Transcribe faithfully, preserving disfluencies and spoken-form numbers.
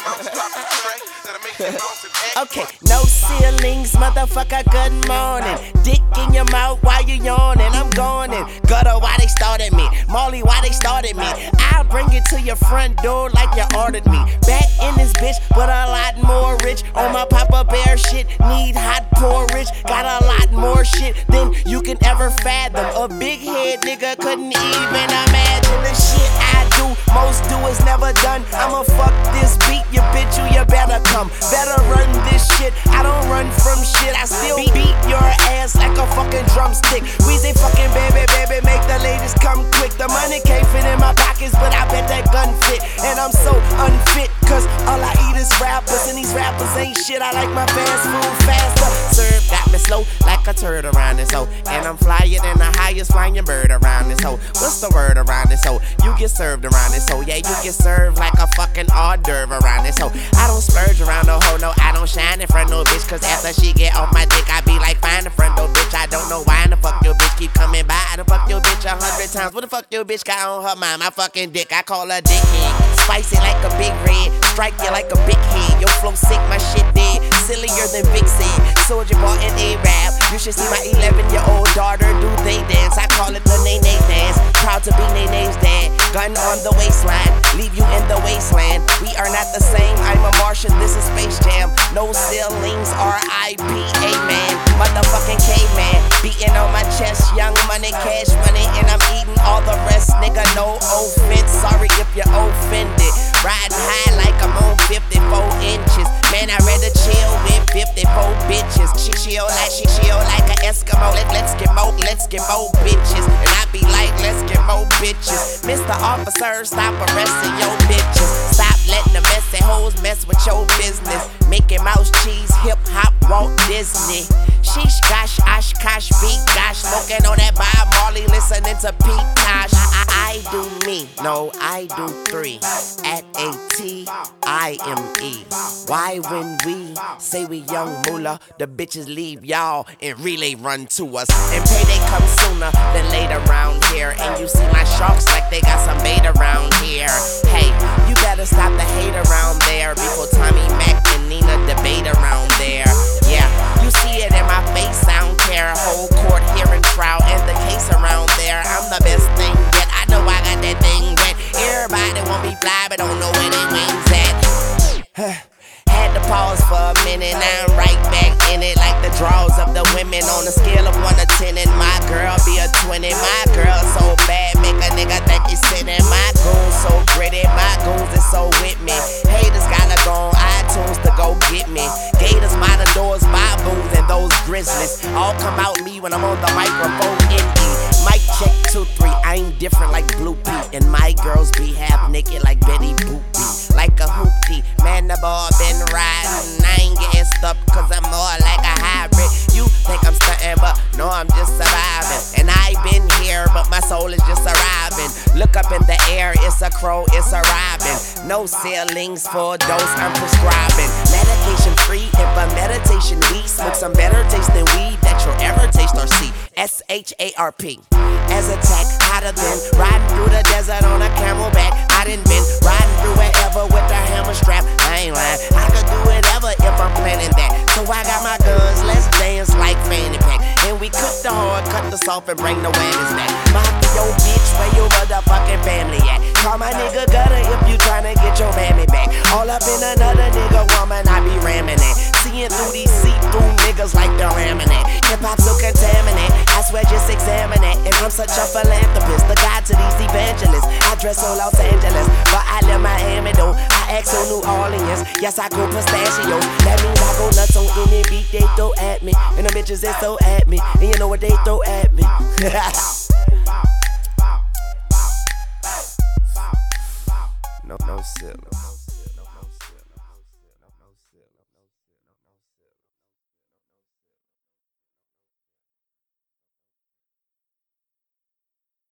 Okay, no ceilings, motherfucker, good morning. Dick in your mouth while you yawning, I'm gawning. Gutter, why they started me? Molly, why they started me? I'll bring it to your front door like you ordered me. Back in this bitch, but a lot more rich. On my Papa Bear shit, need hot porridge. Got a lot more shit than you can ever fathom. A big head nigga couldn't even imagine the shit I do. Most do is never done. I'ma fuck this beat, you bitch, you, you better come. Better run this shit, I don't run from shit. I still beat your ass like a fucking drumstick. Weezy fucking baby, baby, make the ladies come quick. The money can't fit in my pockets, but I bet that gun fit. And I'm so unfit, cause all I eat is rappers. And these rappers ain't shit, I like my fast food faster. Serve got me slow like a turd around this hoe. And I'm flyer than the highest flying bird around this hoe. What's the word around this hoe? You get served around this hoe. Yeah, you get served like a fucking hors d'oeuvre around this hoe. I don't splurge around no hoe, no, I don't shine in front no bitch. Cause after she get off my dick, I be like, fine in front no bitch. I don't know why in the fuck your bitch keep coming by. I done fuck your bitch a hundred times. What the fuck your bitch got on her mind? My fucking dick, I call her dickhead. Spicy like a big red, strike you like a big head. Your flow sick, my shit dead, sillier than Big said. Soldier bought an A-Rap. You should see my eleven year old daughter do they dance. I call it the Nene dance. Proud to be Nene's dad. Gun on the waistline, leave you in the wasteland. We are not the same, I'm a Martian, this is Space Jam. No ceilings, R I P, amen. Motherfucking caveman, beating on my chest. Young money, cash money, and I'm eating all the rest. Nigga, no offense, sorry if you're offended. Riding high like I'm on fifty-four inches. Man, I'd rather chill with fifty-four bitches. She chill like, she chill like an Eskimo. Let, let's get more, let's get more bitches. And I be like, let's get more bitches. Mister Officer, stop arresting your bitches. Stop letting the messy hoes mess with your business. Mickey Mouse, cheese, hip hop, Walt Disney. Sheesh, gosh, osh, kosh, beat, gosh. Smoking on that Bob Marley, listening to Pete Tosh. I, I do me, no, I do three. At A T I M E. Why when we say we young moolah, the bitches leave y'all and relay run to us. And payday comes sooner than later around here. And you see my sharks like they got some bait around here. Hey, you better stop the hate around there before Tommy Mac and Nina debate around there. Yeah, you see it in my face, I don't care. Whole court hearing trial and the case around there. I'm the best thing yet, I know I got that thing wet. Everybody want me fly, but don't know where they wings at. Had to pause for a minute, now I'm right back in it. Like the draws of the women on a scale of one to ten. And my girl be a twenty. My girl so bad, make a nigga think he's sitting. My goons so gritty, my goons is so with me. Haters gotta go on iTunes to go get me. Gators by the doors, baboons and those grizzlies all come out me when I'm on the microphone in E. Mic check two, three, I ain't different like Blue Pete. And my girls be half naked like Betty Boop be. Like a hoopty, man the ball been riding. I ain't getting stuck cause I'm more like a hybrid. You think I'm stunting but no I'm just surviving. And I been here but my soul is just arriving. Look up in the air, it's a crow, it's a robin. No ceilings for dose I'm prescribing. Medication free and for meditation we smoke some better taste than weed that you'll ever taste or see. S H A R P. As attack, hotter than riding through the desert on a camelback. I done been riding through wherever with a hammer strap. I ain't lying, I could do whatever if I'm planning that. So I got my guns, let's dance like fanny pack. And we cook the hard, cut the soft and bring the whammies back. Mafia yo bitch, where your motherfucking family at? Call my nigga gutter if you tryna get your mammy back. All up in another nigga woman, I be ramming it. Seeing through these see-through niggas like the ramming it. Hip-hop so contaminate, I swear just examine it. And I'm such a philanthropist, the guide to these evangelists. I dress on Los Angeles, but I live Miami though. I act on New Orleans, yes I go pistachio. That means I go nuts on any beat they throw at me. And the bitches they throw at me, and you know what they throw at me. No, no ceiling.